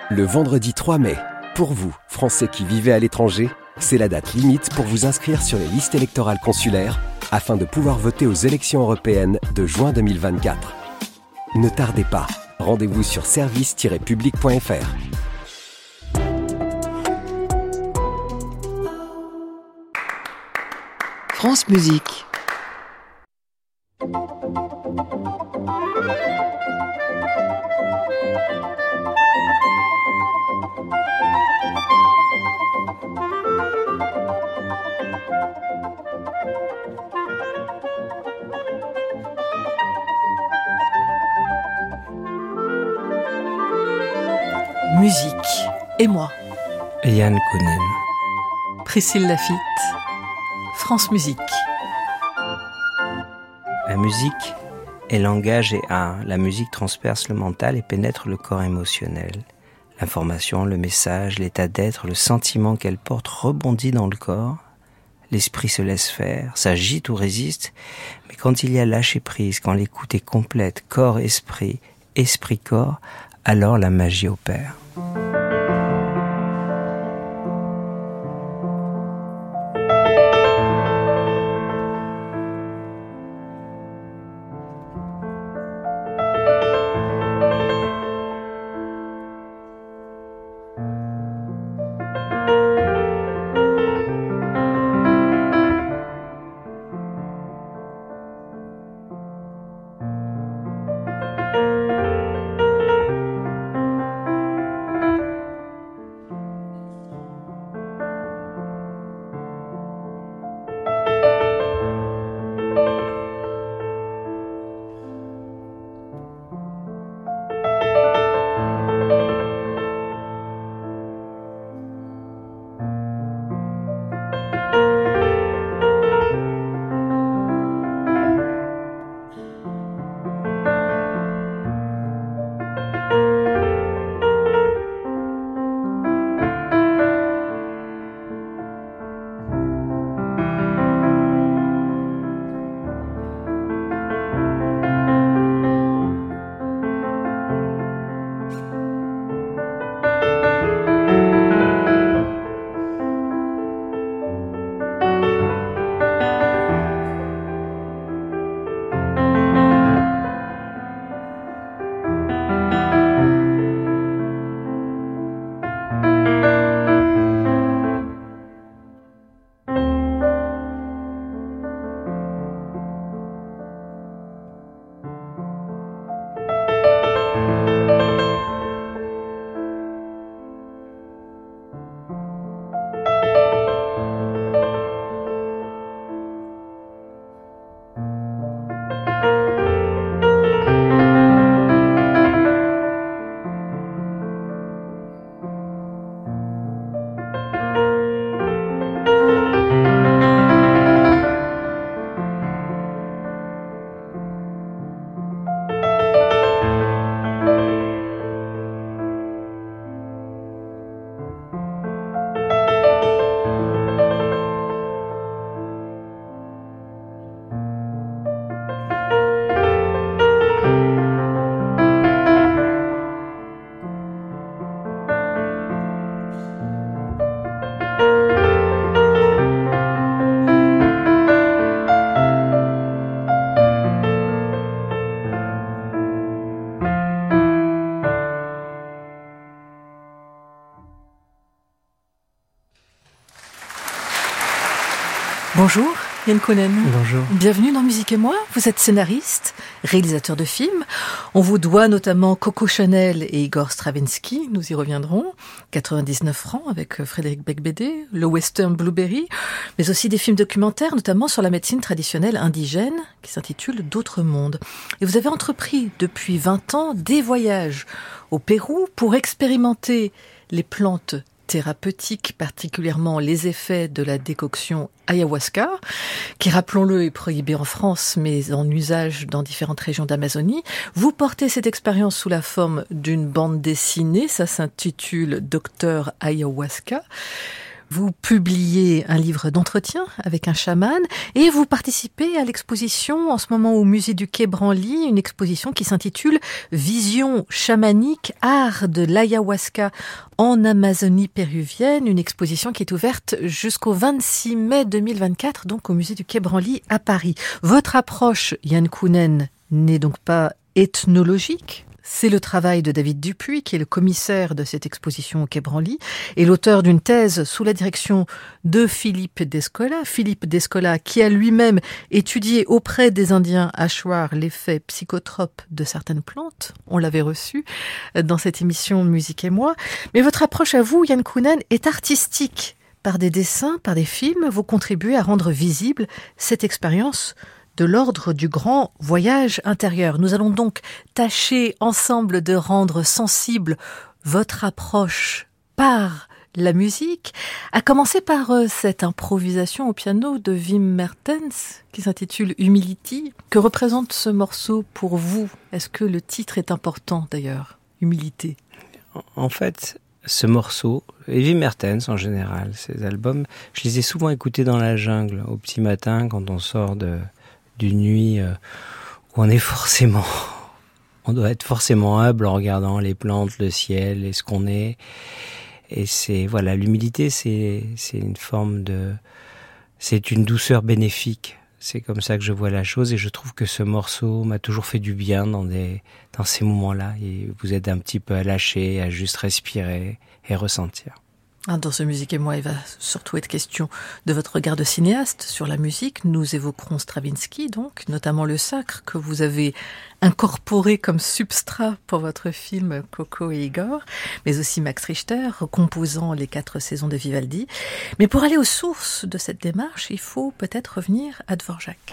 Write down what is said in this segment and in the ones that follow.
Le vendredi 3 mai, pour vous, Français qui vivez à l'étranger, c'est la date limite pour vous inscrire sur les listes électorales consulaires afin de pouvoir voter aux élections européennes de juin 2024. Ne tardez pas, rendez-vous sur service-public.fr. France Musique. Musique et moi. Yann Kounen. Priscille Lafitte. France Musique. La musique est langage et art. La musique transperce le mental et pénètre le corps émotionnel. L'information, le message, l'état d'être, le sentiment qu'elle porte rebondit dans le corps. L'esprit se laisse faire, s'agite ou résiste, mais quand il y a lâcher prise, quand l'écoute est complète, corps-esprit, esprit-corps, alors la magie opère. Bonjour, Yann Kounen. Bonjour. Bienvenue dans Musique et moi. Vous êtes scénariste, réalisateur de films. On vous doit notamment Coco Chanel et Igor Stravinsky, nous y reviendrons. 99 francs avec Frédéric Becbédé, le western Blueberry, mais aussi des films documentaires, notamment sur la médecine traditionnelle indigène, qui s'intitule D'autres mondes. Et vous avez entrepris depuis 20 ans des voyages au Pérou pour expérimenter les plantes thérapeutiques, particulièrement les effets de la décoction ayahuasca, qui, rappelons-le, est prohibée en France, mais en usage dans différentes régions d'Amazonie. Vous portez cette expérience sous la forme d'une bande dessinée, ça s'intitule Docteur Ayahuasca. Vous publiez un livre d'entretien avec un chaman et vous participez à l'exposition en ce moment au musée du Quai Branly, une exposition qui s'intitule « Vision chamanique, art de l'ayahuasca en Amazonie péruvienne », une exposition qui est ouverte jusqu'au 26 mai 2024, donc au musée du Quai Branly à Paris. Votre approche, Yann Kounen, n'est donc pas ethnologique. C'est le travail de David Dupuis, qui est le commissaire de cette exposition au Quai Branly, et l'auteur d'une thèse sous la direction de Philippe Descola. Philippe Descola, qui a lui-même étudié auprès des Indiens Achuar l'effet psychotrope de certaines plantes. On l'avait reçu dans cette émission Musique et moi. Mais votre approche à vous, Yann Kounen, est artistique. Par des dessins, par des films, vous contribuez à rendre visible cette expérience de l'ordre du grand voyage intérieur. Nous allons donc tâcher ensemble de rendre sensible votre approche par la musique, à commencer par cette improvisation au piano de Wim Mertens qui s'intitule Humility. Que représente ce morceau pour vous? Est-ce que le titre est important d'ailleurs? Humilité. En fait, ce morceau, et Wim Mertens en général, ces albums, je les ai souvent écoutés dans la jungle, au petit matin quand on sort d'une nuit où on doit être forcément humble en regardant les plantes, le ciel et ce qu'on est. Et l'humilité, c'est une douceur bénéfique. C'est comme ça que je vois la chose et je trouve que ce morceau m'a toujours fait du bien dans ces moments-là. Et vous aide un petit peu à lâcher, à juste respirer et ressentir. Dans ce Musique et moi, il va surtout être question de votre regard de cinéaste sur la musique. Nous évoquerons Stravinsky, donc, notamment le sacre que vous avez incorporé comme substrat pour votre film Coco et Igor, mais aussi Max Richter, composant les 4 saisons de Vivaldi. Mais pour aller aux sources de cette démarche, il faut peut-être revenir à Dvorak.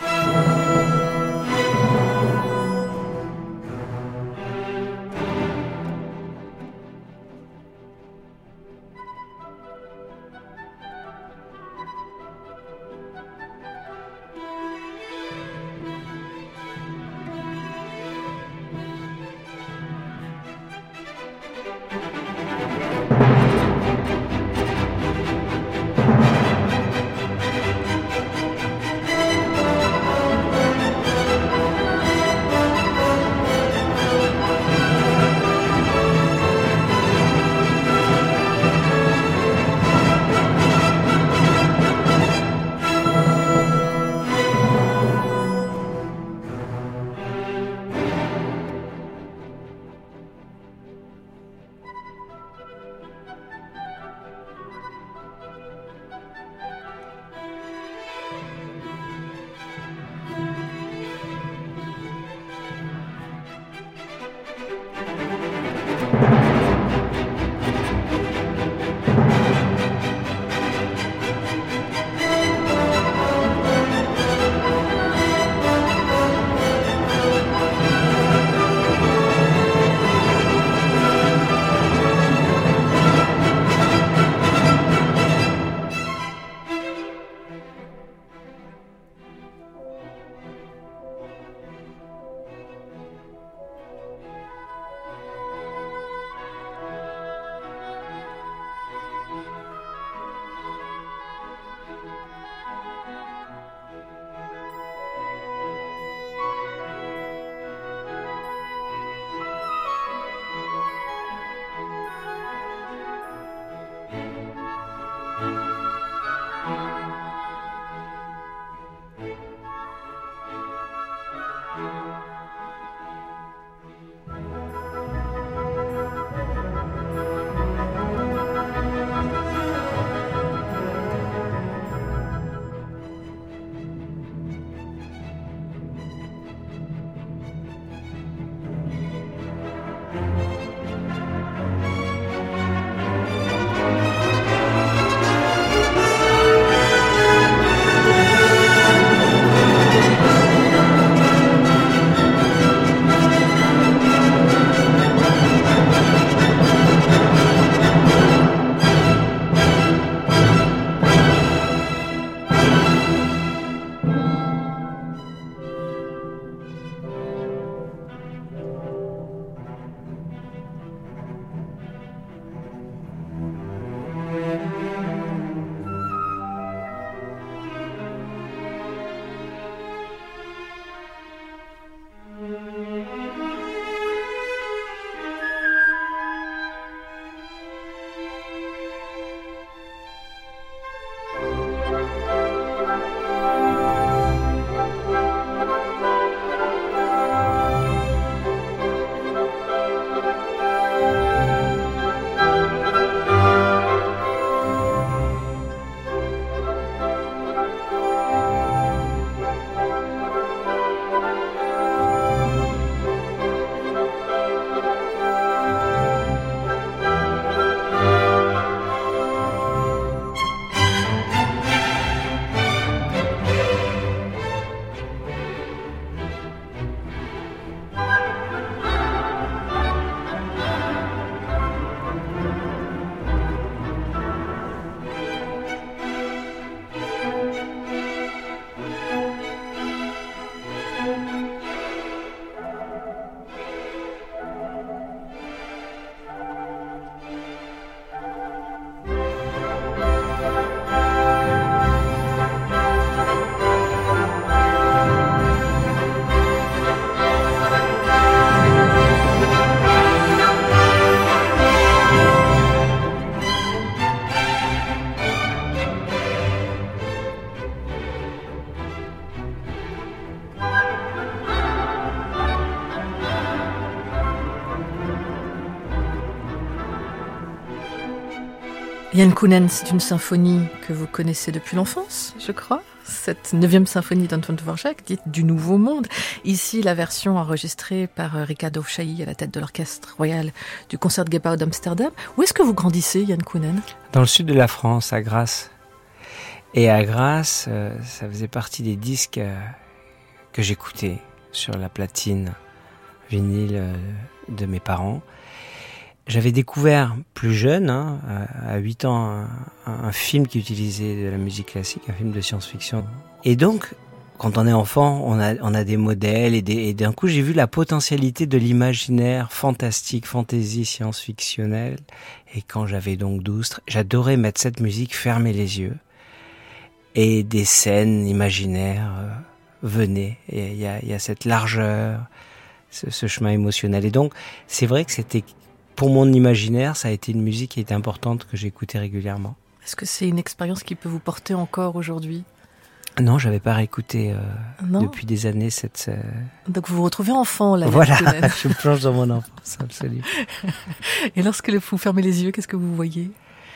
Yann Kounen, c'est une symphonie que vous connaissez depuis l'enfance, je crois. Cette 9e symphonie d'Anton Dvorak, dite du Nouveau Monde. Ici, la version enregistrée par Ricardo Chailly à la tête de l'Orchestre Royal du Concertgebouw d'Amsterdam. Où est-ce que vous grandissez, Yann Kounen ? Dans le sud de la France, à Grasse. Et à Grasse, ça faisait partie des disques que j'écoutais sur la platine vinyle de mes parents. J'avais découvert plus jeune, à 8 ans, un film qui utilisait de la musique classique, un film de science-fiction. Et donc, quand on est enfant, on a des modèles et d'un coup, j'ai vu la potentialité de l'imaginaire fantastique, fantasy, science-fictionnel. Et quand j'avais donc 12, j'adorais mettre cette musique, fermer les yeux. Et des scènes imaginaires venaient. Et il y a cette largeur, ce chemin émotionnel. Et donc, c'est vrai que c'était... Pour mon imaginaire, ça a été une musique qui était importante, que j'écoutais régulièrement. Est-ce que c'est une expérience qui peut vous porter encore aujourd'hui ? Non, j'avais pas réécouté depuis des années cette... Donc vous vous retrouvez enfant, là. Voilà, je me plonge dans mon enfance, absolument. Et lorsque vous fermez les yeux, qu'est-ce que vous voyez ?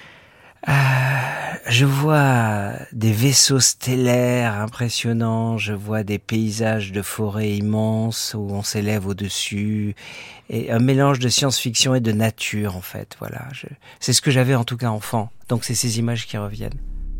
Je vois des vaisseaux stellaires impressionnants, je vois des paysages de forêts immenses où on s'élève au-dessus, et un mélange de science-fiction et de nature en fait. Voilà, c'est ce que j'avais en tout cas enfant, donc c'est ces images qui reviennent.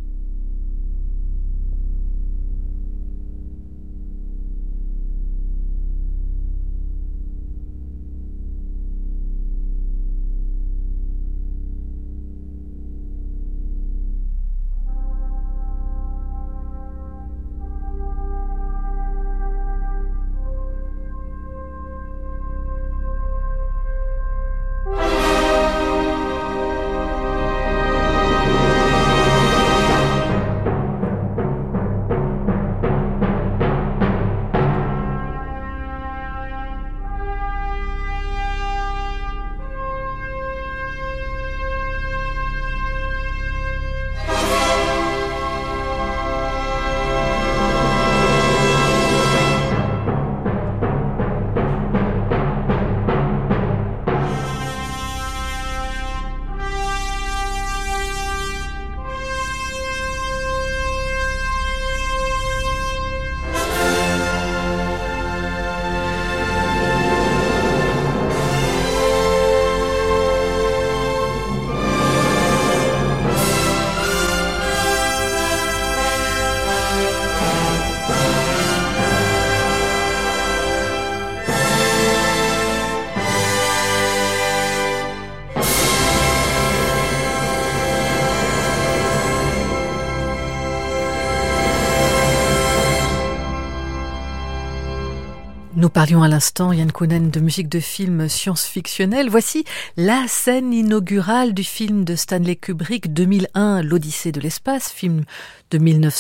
Nous parlions à l'instant, Yann Kounen, de musique de film science-fictionnelle. Voici la scène inaugurale du film de Stanley Kubrick 2001, L'Odyssée de l'espace, film de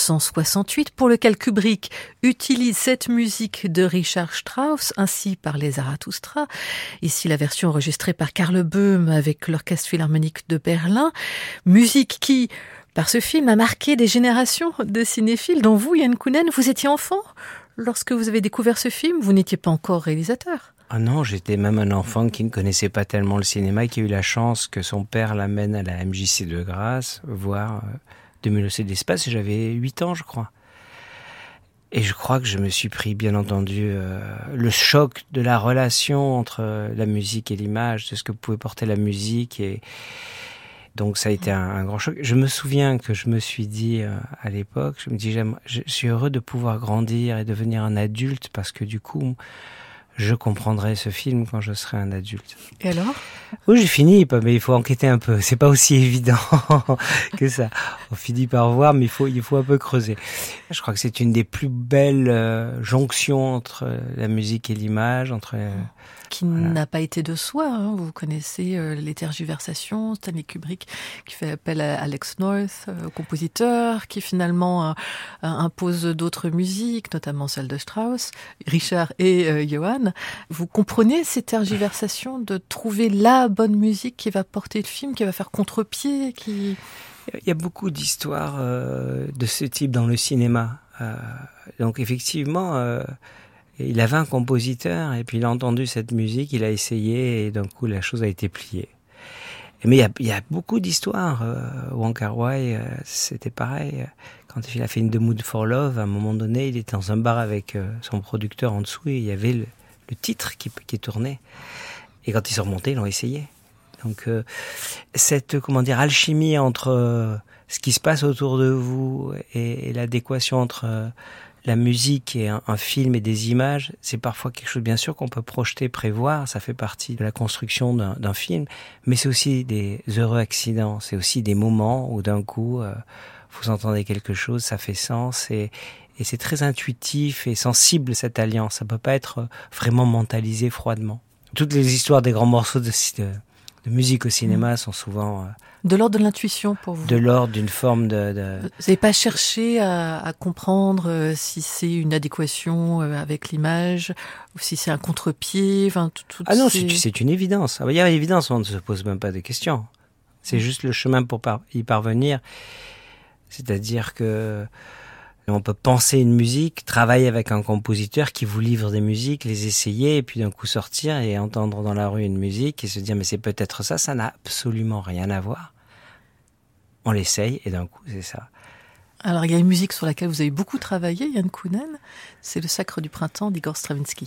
1968, pour lequel Kubrick utilise cette musique de Richard Strauss, ainsi par les Zarathustra. Ici, la version enregistrée par Karl Böhm avec l'Orchestre Philharmonique de Berlin. Musique qui, par ce film, a marqué des générations de cinéphiles, dont vous, Yann Kounen, vous étiez enfant. Lorsque vous avez découvert ce film, vous n'étiez pas encore réalisateur. Ah non, j'étais même un enfant qui ne connaissait pas tellement le cinéma et qui a eu la chance que son père l'amène à la MJC de Grasse voir de l'Odyssée de l'espace. Et j'avais 8 ans, je crois. Et je crois que je me suis pris, bien entendu, le choc de la relation entre la musique et l'image, de ce que pouvait porter la musique. Et donc ça a été un grand choc. Je me souviens que je me suis dit à l'époque, je me dis, je suis heureux de pouvoir grandir et devenir un adulte parce que du coup, je comprendrai ce film quand je serai un adulte. Et alors ? Oui, j'ai fini, mais il faut enquêter un peu. C'est pas aussi évident que ça. On finit par voir, mais il faut un peu creuser. Je crois que c'est une des plus belles jonctions entre la musique et l'image, entre qui n'a pas été de soi. Hein. Vous connaissez les tergiversations, Stanley Kubrick qui fait appel à Alex North, compositeur, qui finalement impose d'autres musiques, notamment celle de Strauss, Richard et Johann. Vous comprenez ces tergiversations de trouver la bonne musique qui va porter le film, qui va faire contre-pied, qui... Il y a beaucoup d'histoires de ce type dans le cinéma. Donc effectivement... Il avait un compositeur et puis il a entendu cette musique, il a essayé et d'un coup la chose a été pliée. Mais il y a beaucoup d'histoires. Wong Kar-wai, c'était pareil. Quand il a fait In the Mood for Love, à un moment donné, il était dans un bar avec son producteur en dessous et il y avait le titre qui tournait. Et quand ils sont remontés, ils l'ont essayé. Donc cette alchimie entre ce qui se passe autour de vous et l'adéquation entre la musique et un film et des images, c'est parfois quelque chose bien sûr qu'on peut projeter, prévoir, ça fait partie de la construction d'un film, mais c'est aussi des heureux accidents, c'est aussi des moments où d'un coup vous entendez quelque chose, ça fait sens et c'est très intuitif et sensible cette alliance, ça peut pas être vraiment mentalisé froidement. Toutes les histoires des grands morceaux de musique au cinéma sont souvent de l'ordre de l'intuition pour vous. De l'ordre d'une forme de... Vous n'avez pas cherché à comprendre si c'est une adéquation avec l'image ou si c'est un contre-pied. Enfin, ah non, c'est une évidence. Il y a évidence, on ne se pose même pas de questions. C'est juste le chemin pour y parvenir. C'est-à-dire que on peut penser une musique, travailler avec un compositeur qui vous livre des musiques, les essayer et puis d'un coup sortir et entendre dans la rue une musique et se dire mais c'est peut-être ça n'a absolument rien à voir. On l'essaye et d'un coup c'est ça. Alors il y a une musique sur laquelle vous avez beaucoup travaillé, Yann Kounen, c'est Le Sacre du Printemps d'Igor Stravinsky.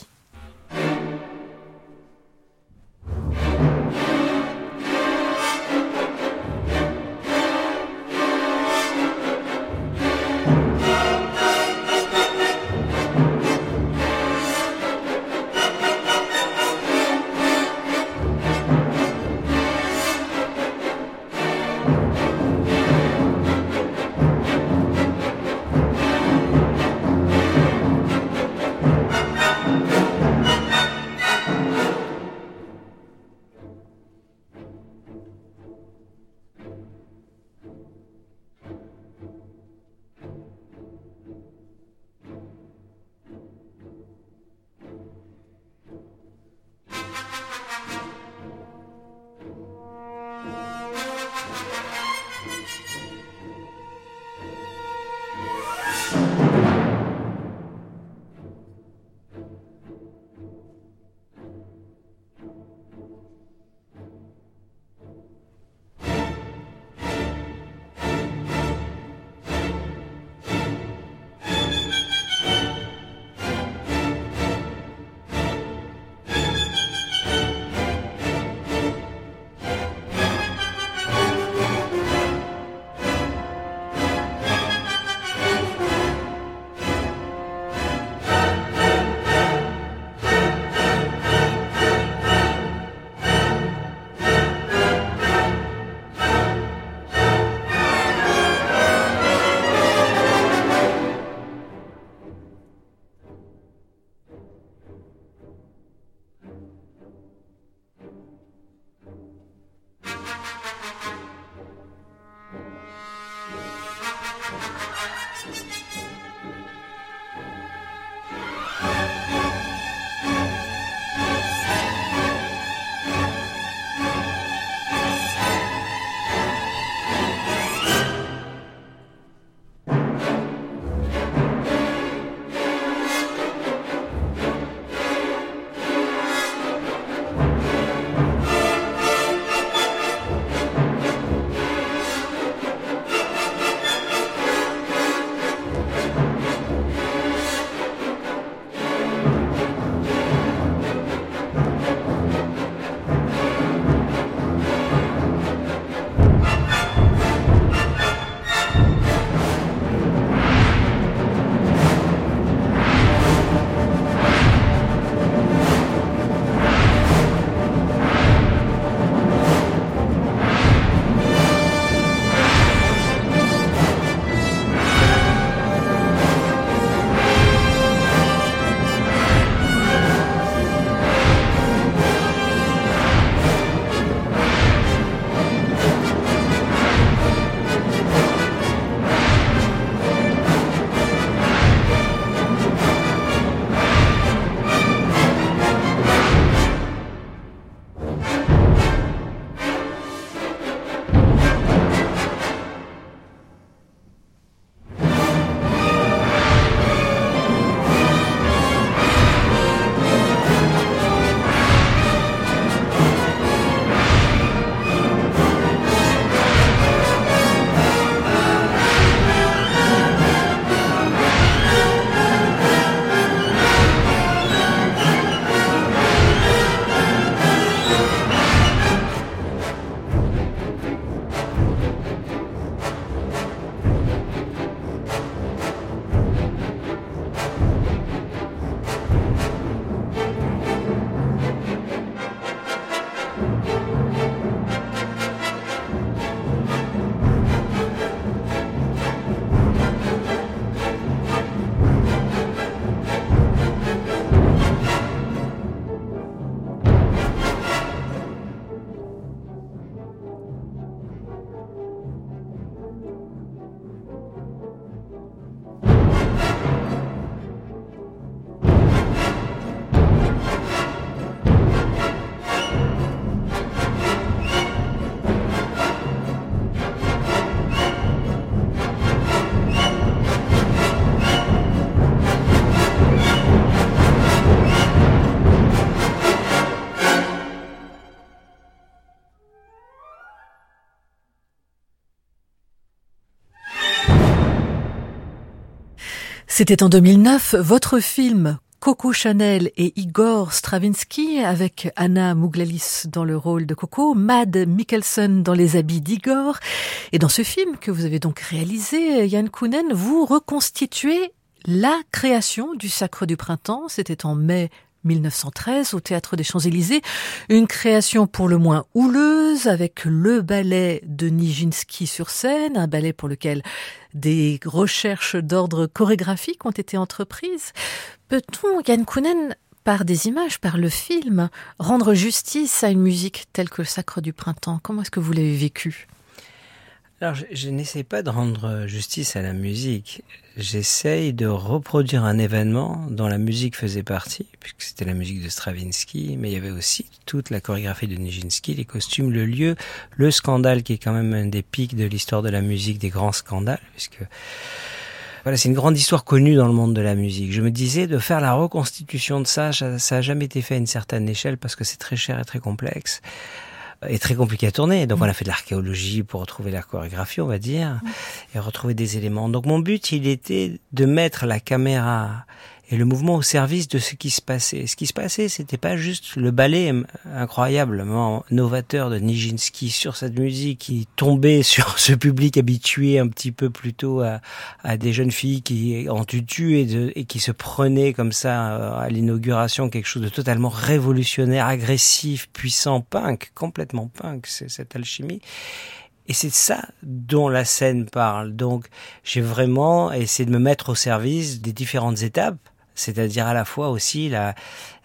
C'était en 2009, votre film Coco Chanel et Igor Stravinsky avec Anna Mouglalis dans le rôle de Coco, Mads Mikkelsen dans les habits d'Igor. Et dans ce film que vous avez donc réalisé, Yann Kounen, vous reconstituez la création du Sacre du Printemps. C'était en mai 1913 au Théâtre des Champs-Élysées, une création pour le moins houleuse avec le ballet de Nijinsky sur scène, un ballet pour lequel des recherches d'ordre chorégraphique ont été entreprises. Peut-on, Yann Kounen, par des images, par le film, rendre justice à une musique telle que le Sacre du Printemps? Comment est-ce que vous l'avez vécu? Alors, je n'essaie pas de rendre justice à la musique. J'essaye de reproduire un événement dont la musique faisait partie, puisque c'était la musique de Stravinsky, mais il y avait aussi toute la chorégraphie de Nijinsky, les costumes, le lieu, le scandale qui est quand même un des pics de l'histoire de la musique, des grands scandales, puisque voilà, c'est une grande histoire connue dans le monde de la musique. Je me disais, de faire la reconstitution de ça a jamais été fait à une certaine échelle parce que c'est très cher et très complexe. Et très compliqué à tourner. Donc on a fait de l'archéologie pour retrouver la chorégraphie, on va dire, et retrouver des éléments. Donc mon but, il était de mettre la caméra et le mouvement au service de ce qui se passait. Ce qui se passait, c'était pas juste le ballet incroyablement novateur de Nijinsky sur cette musique qui tombait sur ce public habitué un petit peu plutôt à des jeunes filles qui en tutu et qui se prenaient comme ça à l'inauguration quelque chose de totalement révolutionnaire, agressif, puissant, punk, complètement punk, c'est cette alchimie. Et c'est ça dont la scène parle. Donc, j'ai vraiment essayé de me mettre au service des différentes étapes, c'est-à-dire à la fois aussi la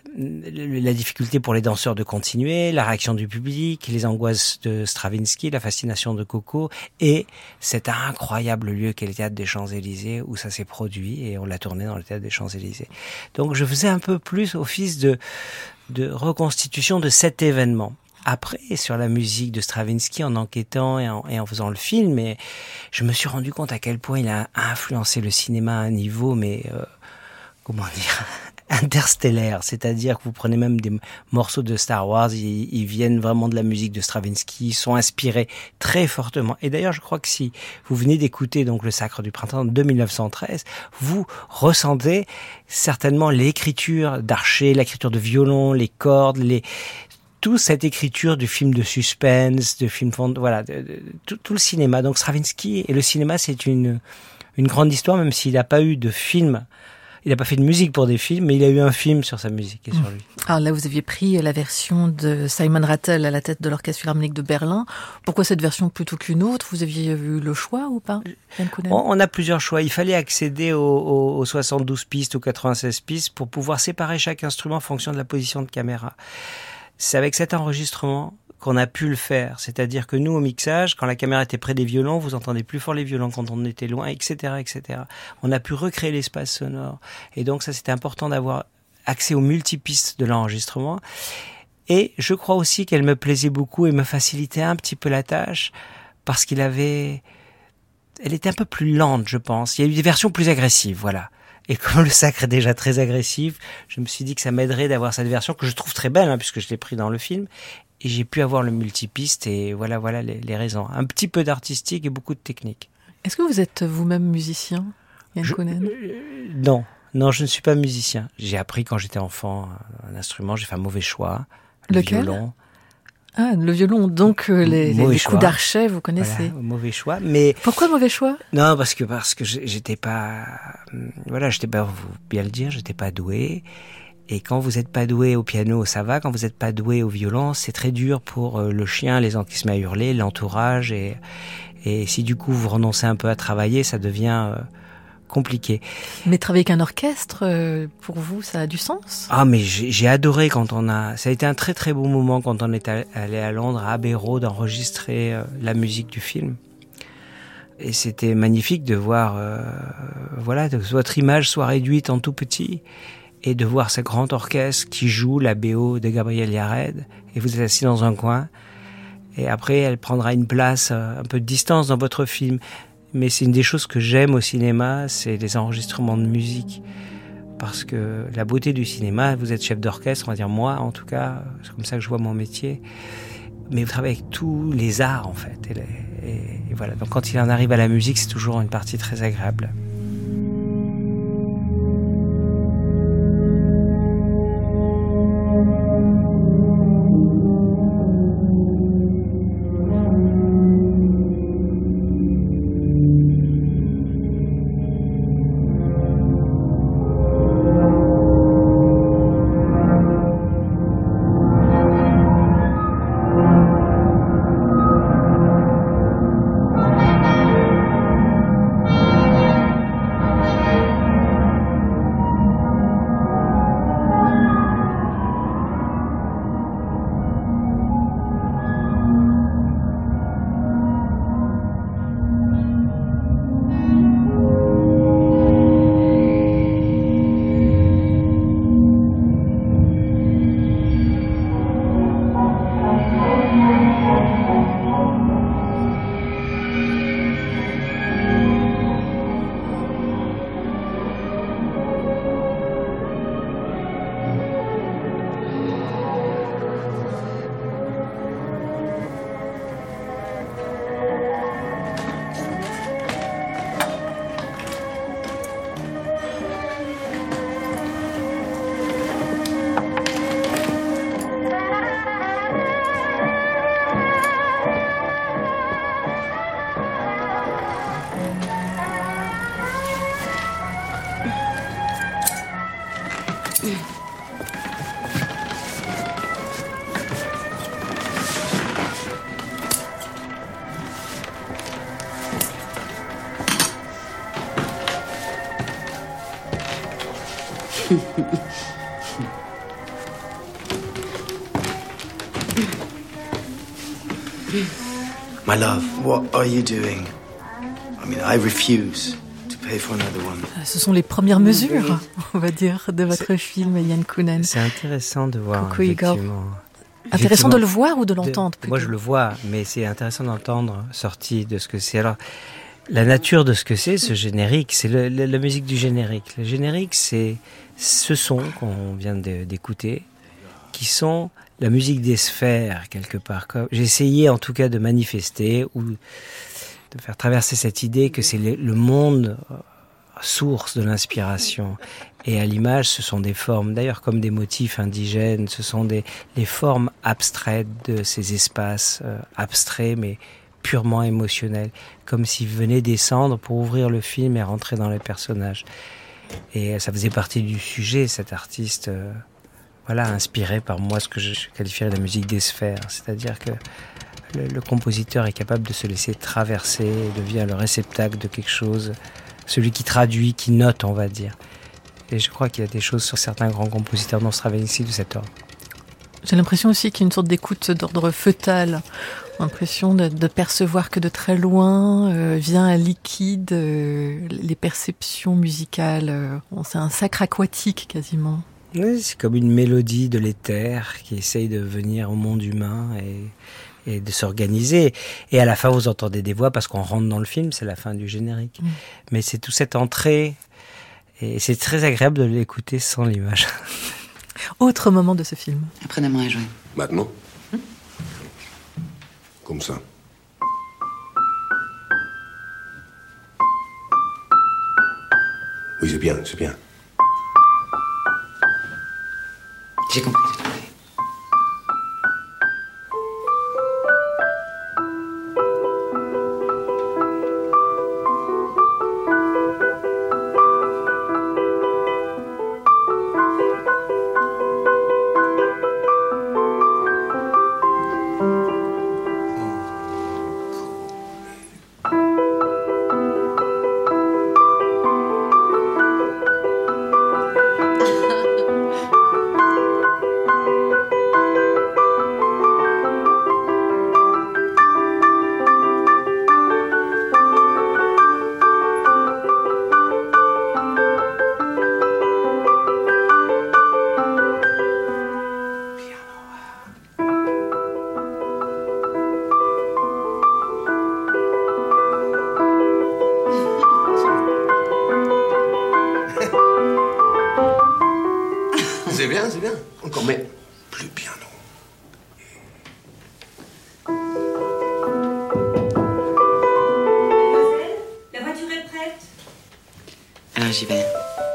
difficulté pour les danseurs de continuer, la réaction du public, les angoisses de Stravinsky, la fascination de Coco, et cet incroyable lieu qu'est le Théâtre des Champs-Élysées, où ça s'est produit, et on l'a tourné dans le Théâtre des Champs-Élysées. Donc, je faisais un peu plus office de reconstitution de cet événement. Après, sur la musique de Stravinsky, en enquêtant et en faisant le film, et je me suis rendu compte à quel point il a influencé le cinéma à un niveau, mais comment dire, interstellaire. C'est-à-dire que vous prenez même des morceaux de Star Wars, ils viennent vraiment de la musique de Stravinsky, ils sont inspirés très fortement. Et d'ailleurs, je crois que si vous venez d'écouter donc le Sacre du Printemps de 1913, vous ressentez certainement l'écriture d'Archer, l'écriture de violon, les cordes, toute cette écriture du film de suspense, de film voilà, tout le cinéma. Donc Stravinsky et le cinéma, c'est une grande histoire, même s'il n'a pas eu de film. Il n'a pas fait de musique pour des films, mais il a eu un film sur sa musique et sur lui. Alors là, vous aviez pris la version de Simon Rattle à la tête de l'Orchestre Philharmonique de Berlin. Pourquoi cette version plutôt qu'une autre? Vous aviez eu le choix ou pas? On a plusieurs choix. Il fallait accéder aux 72 pistes, aux 96 pistes pour pouvoir séparer chaque instrument en fonction de la position de caméra. C'est avec cet enregistrement qu'on a pu le faire. C'est-à-dire que nous, au mixage, quand la caméra était près des violons, vous entendez plus fort les violons quand on était loin, etc., etc. On a pu recréer l'espace sonore. Et donc ça, c'était important d'avoir accès aux multipistes de l'enregistrement. Et je crois aussi qu'elle me plaisait beaucoup et me facilitait un petit peu la tâche parce elle était un peu plus lente, je pense. Il y a eu des versions plus agressives, voilà. Et comme le Sacre est déjà très agressif, je me suis dit que ça m'aiderait d'avoir cette version que je trouve très belle, puisque je l'ai pris dans le film. Et j'ai pu avoir le multipiste et voilà les raisons. Un petit peu d'artistique et beaucoup de technique. Est-ce que vous êtes vous-même musicien, Yann Kounen? Non, je ne suis pas musicien. J'ai appris quand j'étais enfant un instrument, j'ai fait un mauvais choix. Lequel? Violon. Ah, le violon, donc les coups d'archet, vous connaissez. Voilà, mauvais choix, mais... Pourquoi mauvais choix? Non, parce que j'étais pas... vous bien le dire, j'étais pas doué. Et quand vous êtes pas doué au piano, ça va. Quand vous êtes pas doué au violon, c'est très dur pour le chien, les gens qui se mettent à hurler, l'entourage. Et si du coup vous renoncez un peu à travailler, ça devient... compliqué. Mais travailler avec un orchestre, pour vous, ça a du sens? Ah, mais j'ai adoré ça a été un très très beau moment quand on est allé à Londres, à Abbey Road, d'enregistrer la musique du film. Et c'était magnifique de voir, que votre image soit réduite en tout petit et de voir ce grand orchestre qui joue la BO de Gabriel Yared et vous êtes assis dans un coin et après elle prendra une place un peu de distance dans votre film. Mais c'est une des choses que j'aime au cinéma, c'est les enregistrements de musique. Parce que la beauté du cinéma, vous êtes chef d'orchestre, on va dire moi en tout cas, c'est comme ça que je vois mon métier. Mais vous travaillez avec tous les arts en fait. Et voilà, donc quand il en arrive à la musique, c'est toujours une partie très agréable. My love, what are you doing? I mean, I refuse to pay for another one. Ce sont les premières mesures, on va dire, de votre film, Yann Kounen. C'est intéressant de voir, Coucou, Igor. effectivement. Intéressant de le voir ou de l'entendre Moi, je le vois, mais c'est intéressant d'entendre, sorti de ce que c'est. Alors, la nature de ce que c'est, ce générique, c'est la musique du générique. Le générique, c'est ce son qu'on vient d'écouter, qui sont la musique des sphères, quelque part. J'ai essayé, en tout cas, de manifester ou de faire traverser cette idée que c'est le monde source de l'inspiration. Et à l'image, ce sont des formes, d'ailleurs comme des motifs indigènes, ce sont les formes abstraites de ces espaces abstraits, mais purement émotionnels, comme s'ils venaient descendre pour ouvrir le film et rentrer dans les personnages. Et ça faisait partie du sujet, cet artiste, inspiré par moi, ce que je qualifierais de la musique des sphères, c'est-à-dire que le compositeur est capable de se laisser traverser, et devient le réceptacle de quelque chose, celui qui traduit, qui note, on va dire. Et je crois qu'il y a des choses sur certains grands compositeurs, dont Stravinsky, de cet ordre. J'ai l'impression aussi qu'il y a une sorte d'écoute d'ordre fœtal, l'impression de percevoir que de très loin vient un liquide, les perceptions musicales. C'est un sacre aquatique quasiment. Oui, c'est comme une mélodie de l'éther qui essaye de venir au monde humain et de s'organiser. Et à la fin, vous entendez des voix parce qu'on rentre dans le film, c'est la fin du générique. Mais c'est toute cette entrée, et c'est très agréable de l'écouter sans l'image. Autre moment de ce film. Apprenez-moi à jouer. Maintenant Comme ça. Oui, c'est bien, c'est bien. J'ai compris, j'ai trouvé. C'est bien. Encore, mais plus piano. La voiture est prête? Alors j'y vais.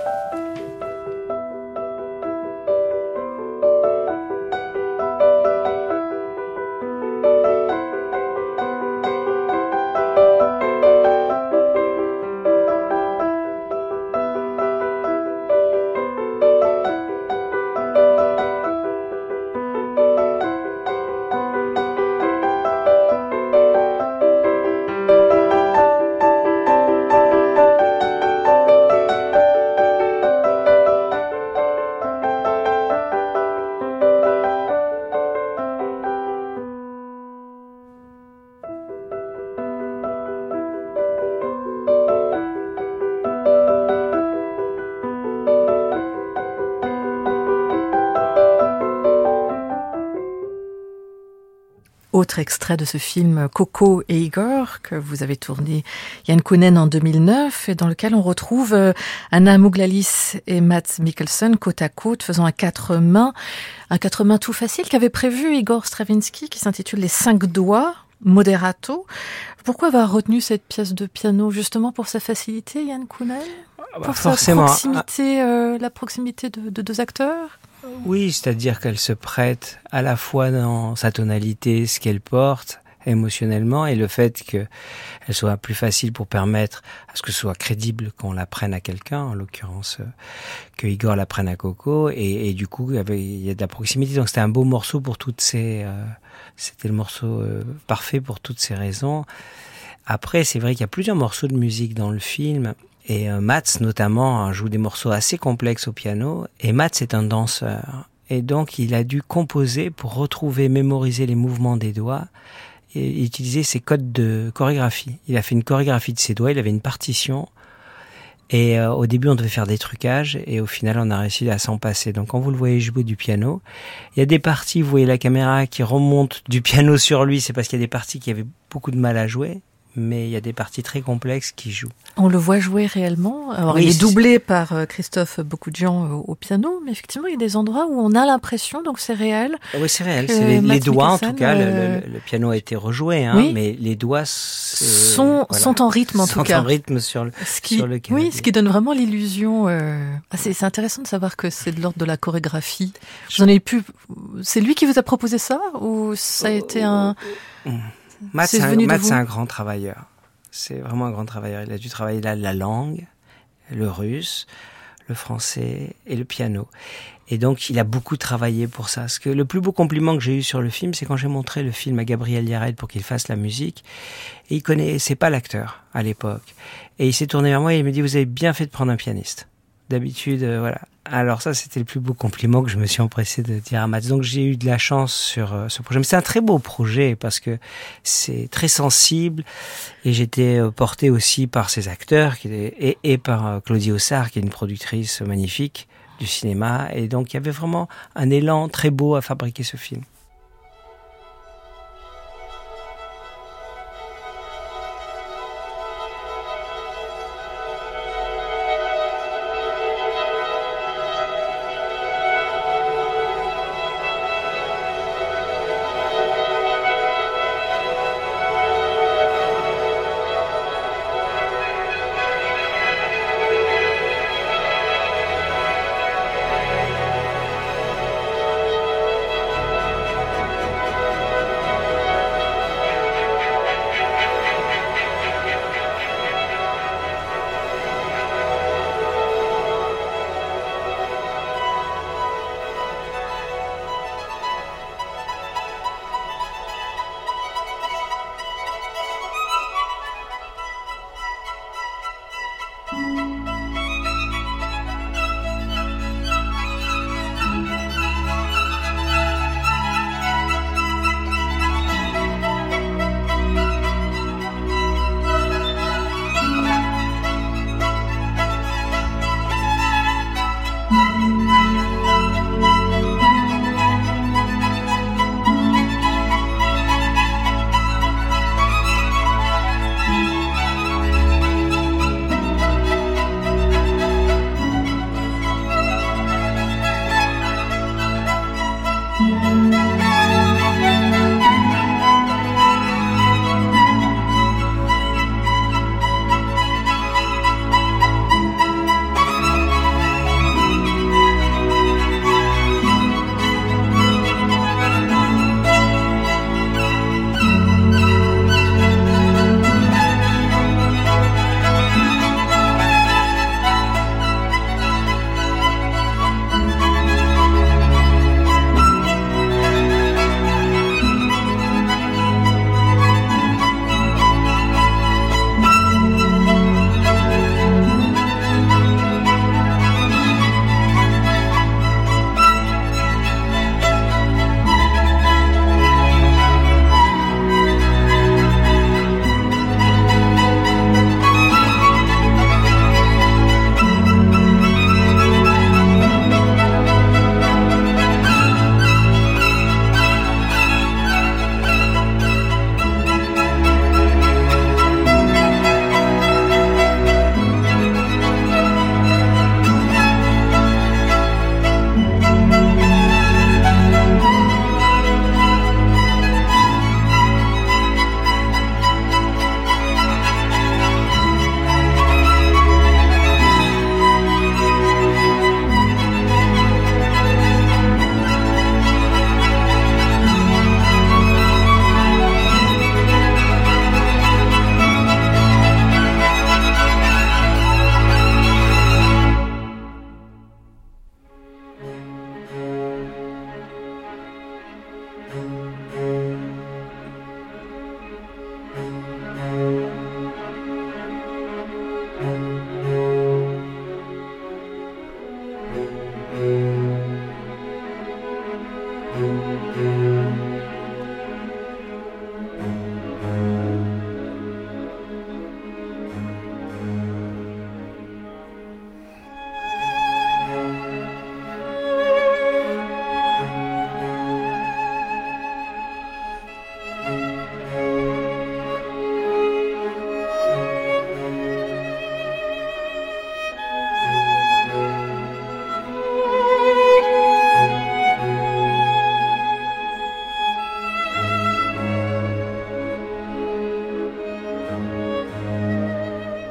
Autre extrait de ce film Coco et Igor que vous avez tourné Yann Kounen en 2009 et dans lequel on retrouve Anna Mouglalis et Mads Mikkelsen côte à côte faisant un quatre mains tout facile qu'avait prévu Igor Stravinsky qui s'intitule Les 5 doigts moderato. Pourquoi avoir retenu cette pièce de piano justement pour sa facilité, Yann Kounen? Pour forcément. La proximité de deux acteurs? Oui, c'est-à-dire qu'elle se prête à la fois dans sa tonalité, ce qu'elle porte émotionnellement, et le fait qu'elle soit plus facile pour permettre à ce que ce soit crédible qu'on la prenne à quelqu'un, en l'occurrence que Igor la prenne à Coco, et du coup il y a de la proximité. Donc c'était un beau morceau pour toutes ces... c'était le morceau parfait pour toutes ces raisons. Après, c'est vrai qu'il y a plusieurs morceaux de musique dans le film, Et Mats, notamment, joue des morceaux assez complexes au piano. Et Mats est un danseur. Et donc, il a dû composer pour retrouver, mémoriser les mouvements des doigts et utiliser ses codes de chorégraphie. Il a fait une chorégraphie de ses doigts, il avait une partition. Et au début, on devait faire des trucages. Et au final, on a réussi à s'en passer. Donc, quand vous le voyez jouer du piano, il y a des parties, vous voyez la caméra qui remonte du piano sur lui. C'est parce qu'il y a des parties qui avaient beaucoup de mal à jouer. Mais il y a des parties très complexes qui jouent. On le voit jouer réellement. Alors, Oui, il est doublé par Christophe Bokoudjian au piano, mais effectivement, il y a des endroits où on a l'impression, donc c'est réel. Oui, c'est réel. C'est les doigts, en tout cas. Le piano a été rejoué, hein, oui, mais les doigts sont en rythme, en tout cas. Sont en rythme sur le canapé. Oui, ce qui donne vraiment l'illusion. C'est intéressant de savoir que c'est de l'ordre de la chorégraphie. Vous en avez pu. C'est lui qui vous a proposé ça, ou ça a été un. Mats, c'est un grand travailleur. C'est vraiment un grand travailleur. Il a dû travailler la langue, le russe, le français et le piano. Et donc, il a beaucoup travaillé pour ça. Parce que le plus beau compliment que j'ai eu sur le film, c'est quand j'ai montré le film à Gabriel Yared pour qu'il fasse la musique. Et il connaissait pas l'acteur à l'époque. Et il s'est tourné vers moi et il me dit, vous avez bien fait de prendre un pianiste. D'habitude, voilà. Alors ça, c'était le plus beau compliment que je me suis empressé de dire à Mats. Donc j'ai eu de la chance sur ce projet. Mais c'est un très beau projet parce que c'est très sensible. Et j'étais porté aussi par ces acteurs et par Claudie Ossard, qui est une productrice magnifique du cinéma. Et donc il y avait vraiment un élan très beau à fabriquer ce film.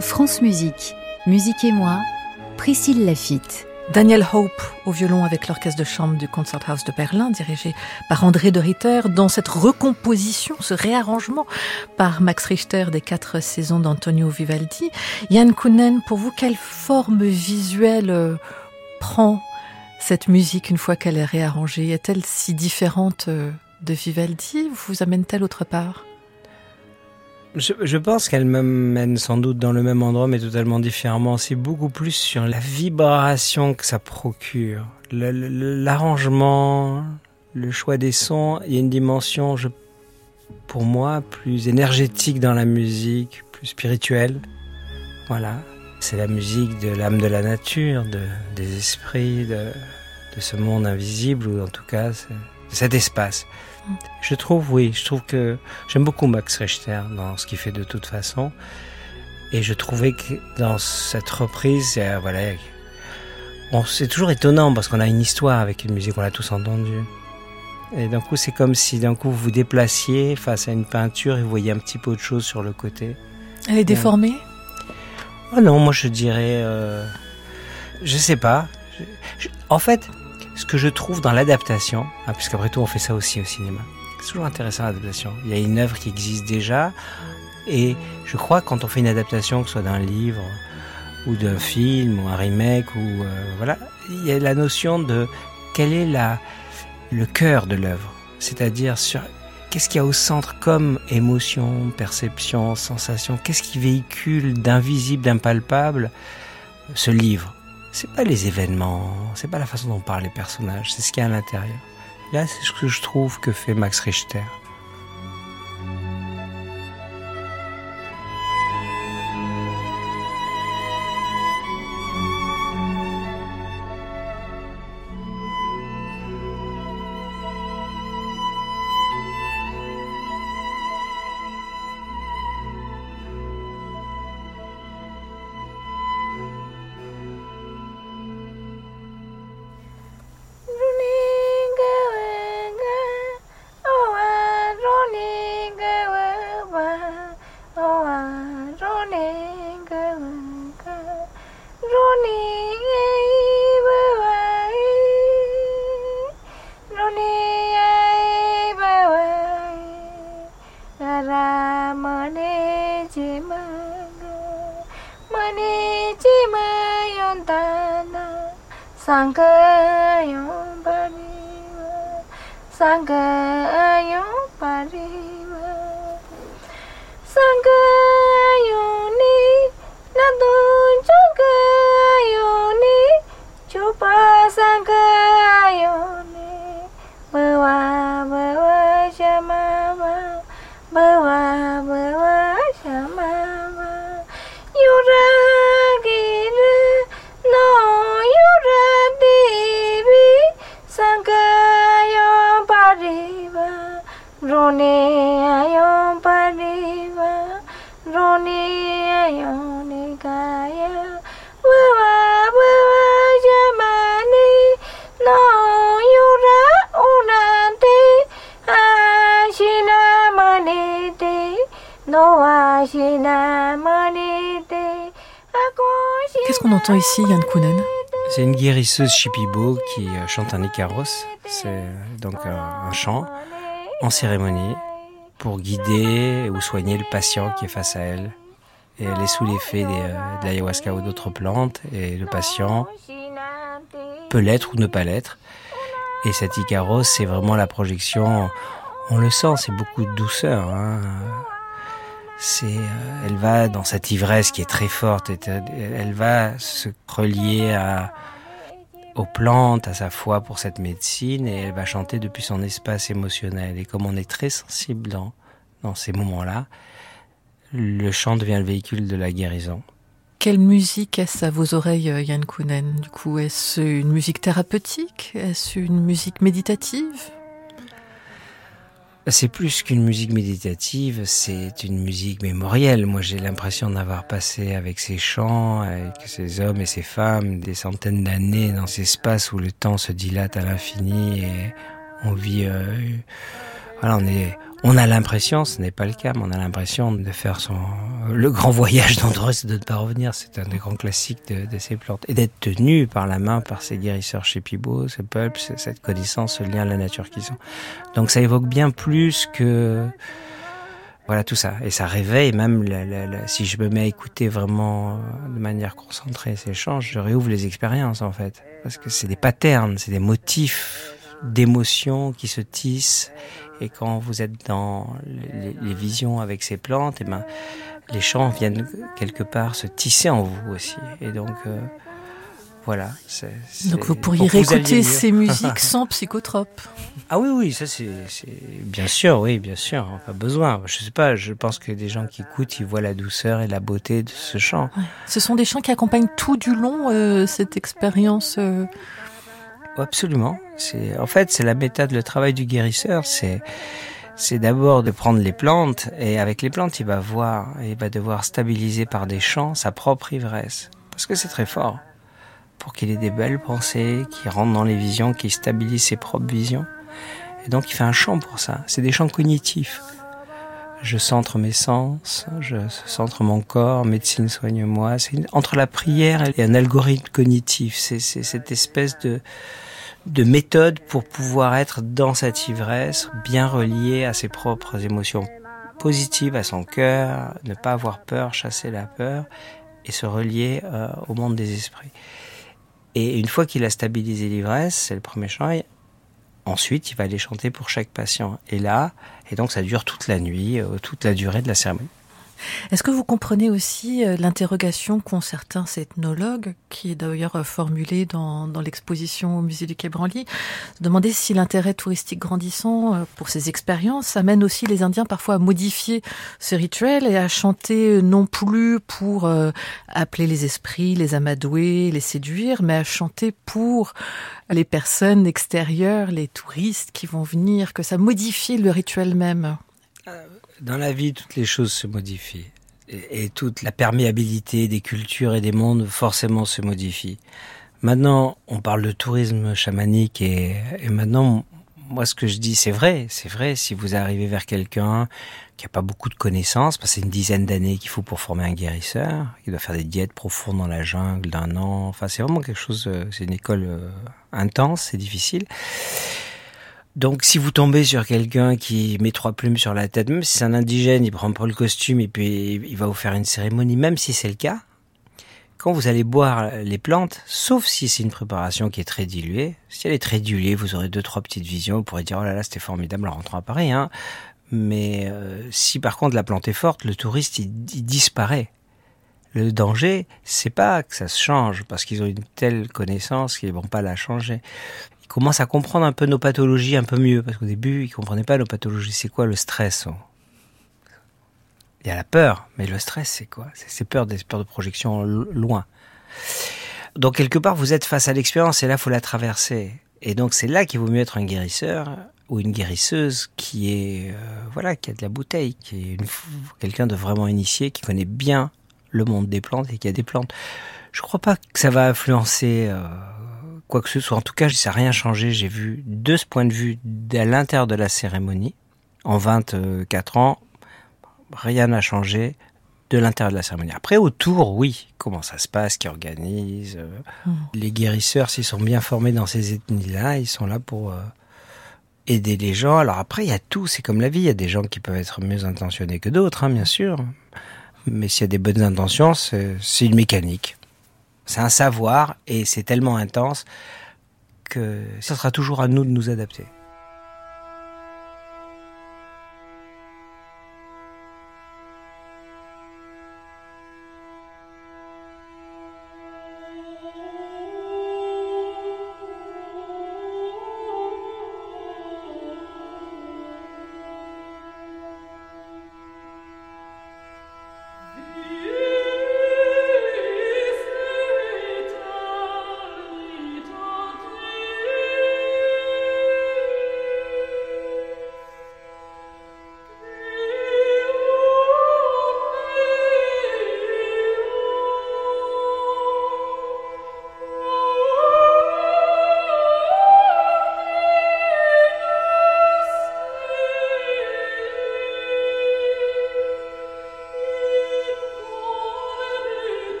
France Musique, Musique et moi, Priscille Laffitte. Daniel Hope au violon avec l'orchestre de chambre du Concerthaus de Berlin, dirigé par André de Ritter, dans cette recomposition, ce réarrangement par Max Richter des 4 saisons d'Antonio Vivaldi. Yann Kounen, pour vous, quelle forme visuelle prend cette musique une fois qu'elle est réarrangée? Est-elle si différente de Vivaldi? Vous amène-t-elle autre part? Je pense qu'elle me mène sans doute dans le même endroit, mais totalement différemment. C'est beaucoup plus sur la vibration que ça procure. L'arrangement, le choix des sons. Il y a une dimension, pour moi, plus énergétique dans la musique, plus spirituelle. Voilà. C'est la musique de l'âme de la nature, des esprits, de ce monde invisible, ou en tout cas, de cet espace. Je trouve que j'aime beaucoup Max Richter dans ce qu'il fait de toute façon, et je trouvais que dans cette reprise, c'est toujours étonnant parce qu'on a une histoire avec une musique, on l'a tous entendue, et d'un coup c'est comme si d'un coup vous vous déplaciez face à une peinture et vous voyez un petit peu autre chose sur le côté. Elle est déformée? Oh non, moi je dirais, je sais pas. En fait, ce que je trouve dans l'adaptation, puisqu'après tout on fait ça aussi au cinéma, c'est toujours intéressant l'adaptation. Il y a une œuvre qui existe déjà, et je crois que quand on fait une adaptation, que ce soit d'un livre ou d'un film ou un remake, ou il y a la notion de quel est le cœur de l'œuvre, c'est-à-dire sur qu'est-ce qu'il y a au centre comme émotion, perception, sensation, qu'est-ce qui véhicule d'invisible, d'impalpable ce livre. C'est pas les événements, c'est pas la façon dont parlent les personnages, c'est ce qu'il y a à l'intérieur. Là, c'est ce que je trouve que fait Max Richter. Qu'est-ce qu'on entend ici, Yann Kounen? C'est une guérisseuse Shipibo qui chante un Ikaros. C'est donc un chant en cérémonie pour guider ou soigner le patient qui est face à elle. Et elle est sous l'effet de l'ayahuasca ou d'autres plantes, et le patient peut l'être ou ne pas l'être. Et cet Ikaros, c'est vraiment la projection, on le sent, c'est beaucoup de douceur, hein. Elle va dans cette ivresse qui est très forte, et elle va se relier aux plantes, à sa foi pour cette médecine, et elle va chanter depuis son espace émotionnel. Et comme on est très sensible dans ces moments-là, le chant devient le véhicule de la guérison. Quelle musique est-ce à vos oreilles, Yann Kounen? Du coup, est-ce une musique thérapeutique? Est-ce une musique méditative? C'est plus qu'une musique méditative, c'est une musique mémorielle. Moi, j'ai l'impression d'avoir passé avec ces chants, avec ces hommes et ces femmes, des centaines d'années dans ces espaces où le temps se dilate à l'infini, et on vit... on a l'impression, ce n'est pas le cas, mais on a l'impression de faire Le grand voyage d'Andrés de ne pas revenir, c'est un des grands classiques de ces plantes. Et d'être tenu par la main par ces guérisseurs chez Pibot, ce peuple, cette connaissance, ce lien à la nature qu'ils ont. Donc ça évoque bien plus que... Voilà, tout ça. Et ça réveille même, si je me mets à écouter vraiment de manière concentrée ces chants, je réouvre les expériences en fait. Parce que c'est des patterns, c'est des motifs d'émotions qui se tissent. Et quand vous êtes dans les visions avec ces plantes, les chants viennent quelque part se tisser en vous aussi. Et donc, voilà. Donc vous pourriez réécouter ces musiques sans psychotrope. Ah oui, ça c'est bien sûr, pas besoin. Je sais pas, je pense que des gens qui écoutent, ils voient la douceur et la beauté de ce chant. Ouais. Ce sont des chants qui accompagnent tout du long cette expérience. Absolument. En fait, c'est la méthode, le travail du guérisseur, c'est d'abord de prendre les plantes, et avec les plantes, il va devoir stabiliser par des chants sa propre ivresse. Parce que c'est très fort. Pour qu'il ait des belles pensées, qu'il rentre dans les visions, qu'il stabilise ses propres visions. Et donc il fait un chant pour ça. C'est des chants cognitifs. Je centre mes sens, je centre mon corps, médecine soigne-moi. C'est entre la prière et un algorithme cognitif. C'est cette espèce de méthode pour pouvoir être dans cette ivresse, bien relié à ses propres émotions positives, à son cœur, ne pas avoir peur, chasser la peur et se relier au monde des esprits. Et une fois qu'il a stabilisé l'ivresse, c'est le premier chant, ensuite il va les chanter pour chaque patient. Et donc ça dure toute la nuit, toute la durée de la cérémonie. Est-ce que vous comprenez aussi l'interrogation qu'ont certains ethnologues, qui est d'ailleurs formulée dans l'exposition au musée du Quai Branly, se demander si l'intérêt touristique grandissant pour ces expériences amène aussi les Indiens parfois à modifier ce rituel et à chanter non plus pour appeler les esprits, les amadouer, les séduire, mais à chanter pour les personnes extérieures, les touristes qui vont venir, que ça modifie le rituel même. Dans la vie, toutes les choses se modifient. Et toute la perméabilité des cultures et des mondes forcément se modifie. Maintenant, on parle de tourisme chamanique et maintenant, moi ce que je dis, c'est vrai, si vous arrivez vers quelqu'un qui n'a pas beaucoup de connaissances, parce que c'est une dizaine d'années qu'il faut pour former un guérisseur, qui doit faire des diètes profondes dans la jungle d'1 an, enfin c'est vraiment quelque chose, c'est une école intense, c'est difficile. Donc si vous tombez sur quelqu'un qui met 3 plumes sur la tête, même si c'est un indigène, il prend pas le costume et puis il va vous faire une cérémonie, même si c'est le cas, quand vous allez boire les plantes, sauf si c'est une préparation qui est très diluée, si elle est très diluée, vous aurez 2-3 petites visions, vous pourrez dire oh là là c'était formidable en rentrant à Paris, hein. Mais si par contre la plante est forte, le touriste il disparaît. Le danger, c'est pas que ça se change, parce qu'ils ont une telle connaissance qu'ils vont pas la changer. Commence à comprendre un peu nos pathologies un peu mieux, parce qu'au début, ils comprenaient pas nos pathologies. C'est quoi le stress? Il y a la peur, mais le stress, c'est quoi? C'est ces peurs de projection loin. Donc, quelque part, vous êtes face à l'expérience, et là, il faut la traverser. Et donc, c'est là qu'il vaut mieux être un guérisseur ou une guérisseuse qui est, qui a de la bouteille, qui est quelqu'un de vraiment initié, qui connaît bien le monde des plantes et qui a des plantes. Je crois pas que ça va influencer quoi que ce soit. En tout cas, ça n'a rien changé. J'ai vu de ce point de vue à l'intérieur de la cérémonie, en 24 ans, rien n'a changé de l'intérieur de la cérémonie. Après, autour, oui, comment ça se passe, qui organise. Les guérisseurs, s'ils sont bien formés dans ces ethnies-là, ils sont là pour aider les gens. Alors après, il y a tout, c'est comme la vie. Il y a des gens qui peuvent être mieux intentionnés que d'autres, hein, bien sûr. Mais s'il y a des bonnes intentions, c'est une mécanique. C'est un savoir et c'est tellement intense que ça sera toujours à nous de nous adapter.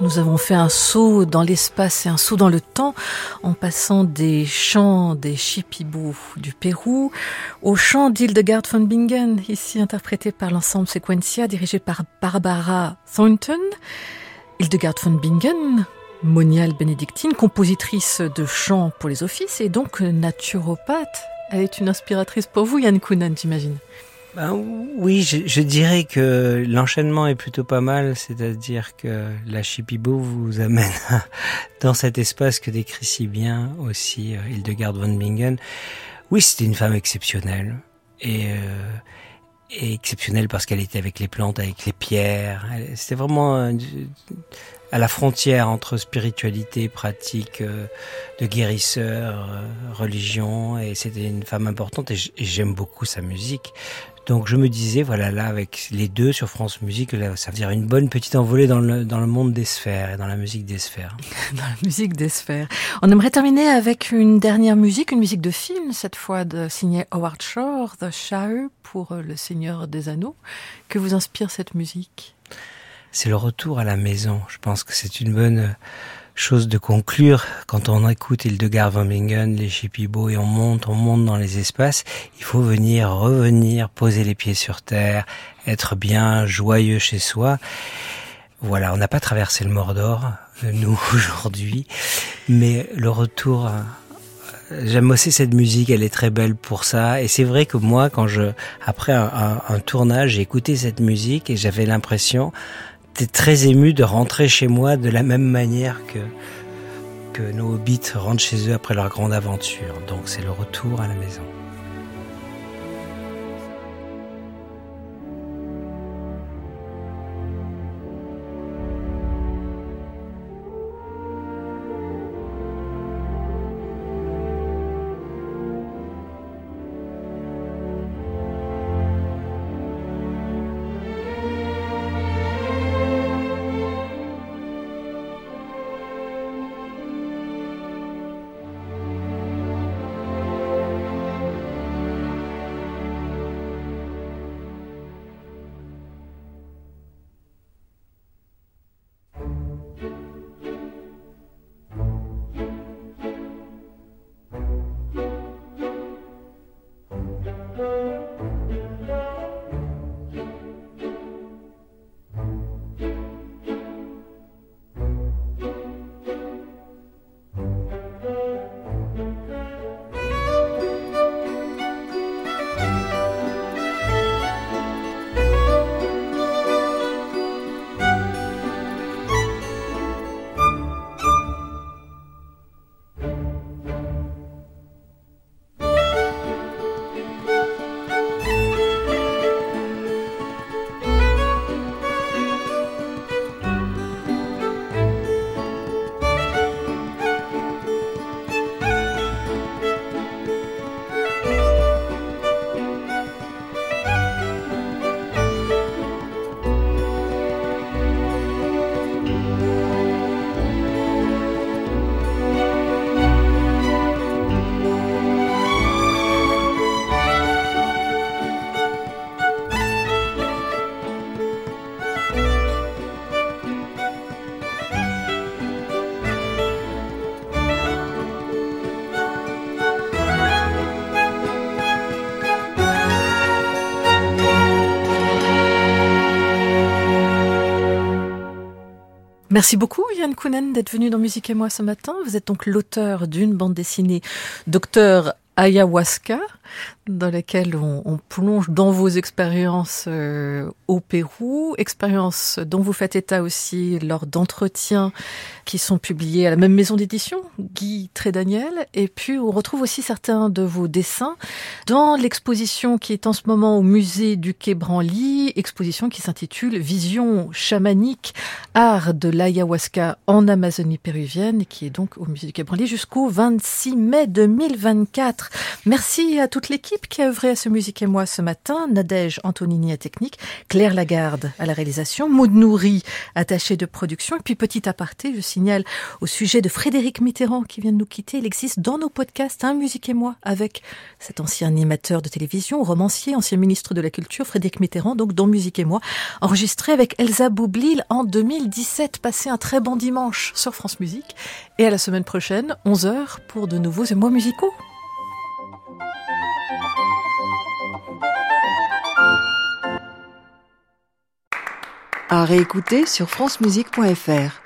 Nous avons fait un saut dans l'espace et un saut dans le temps en passant des chants des Shipibo du Pérou aux chants d'Hildegard von Bingen, ici interprété par l'ensemble Sequentia dirigé par Barbara Thornton. Hildegard von Bingen, moniale bénédictine, compositrice de chants pour les offices et donc naturopathe. Elle est une inspiratrice pour vous, Yann Kounen, j'imagine. Oui, je dirais que l'enchaînement est plutôt pas mal, c'est-à-dire que la Shipibo vous amène dans cet espace que décrit si bien aussi Hildegard von Bingen. Oui, c'était une femme exceptionnelle et exceptionnelle parce qu'elle était avec les plantes, avec les pierres. C'était vraiment à la frontière entre spiritualité, pratique de guérisseur, religion, et c'était une femme importante et j'aime beaucoup sa musique. Donc je me disais, voilà, là, avec les deux sur France Musique, là, ça veut dire une bonne petite envolée dans le monde des sphères et dans la musique des sphères. Dans la musique des sphères. On aimerait terminer avec une dernière musique, une musique de film, cette fois signée Howard Shore, The Shire, pour Le Seigneur des Anneaux. Que vous inspire cette musique ? C'est le retour à la maison. Je pense que c'est une bonne chose de conclure quand on écoute Hildegard von Bingen, les Shipibo et on monte dans les espaces. Il faut revenir, poser les pieds sur terre, être bien joyeux chez soi. Voilà, on n'a pas traversé le Mordor, nous, aujourd'hui, mais le retour, j'aime aussi cette musique, elle est très belle pour ça. Et c'est vrai que moi, après un tournage, j'ai écouté cette musique et j'avais l'impression, j'étais très ému de rentrer chez moi de la même manière que nos hobbits rentrent chez eux après leur grande aventure. Donc c'est le retour à la maison. Merci beaucoup Yann Kounen d'être venu dans Musique et moi ce matin. Vous êtes donc l'auteur d'une bande dessinée Docteur Ayahuasca, dans laquelle on plonge dans vos expériences au Pérou, expériences dont vous faites état aussi lors d'entretiens qui sont publiés à la même maison d'édition, Guy Trédaniel, et puis on retrouve aussi certains de vos dessins dans l'exposition qui est en ce moment au musée du Quai Branly, exposition qui s'intitule Vision chamanique, art de l'ayahuasca en Amazonie péruvienne, et qui est donc au musée du Quai Branly jusqu'au 26 mai 2024. Merci à toute l'équipe qui a œuvré à ce Musique et moi ce matin. Nadège Antonini à technique, Claire Lagarde à la réalisation, Maud Nourri attachée de production. Et puis petit aparté, je cite signale au sujet de Frédéric Mitterrand qui vient de nous quitter. Il existe dans nos podcasts Musique et moi avec cet ancien animateur de télévision, romancier, ancien ministre de la Culture, Frédéric Mitterrand, donc dans Musique et moi, enregistré avec Elsa Boublil en 2017. Passez un très bon dimanche sur France Musique et à la semaine prochaine, 11h, pour de nouveaux émois musicaux. À réécouter sur francemusique.fr.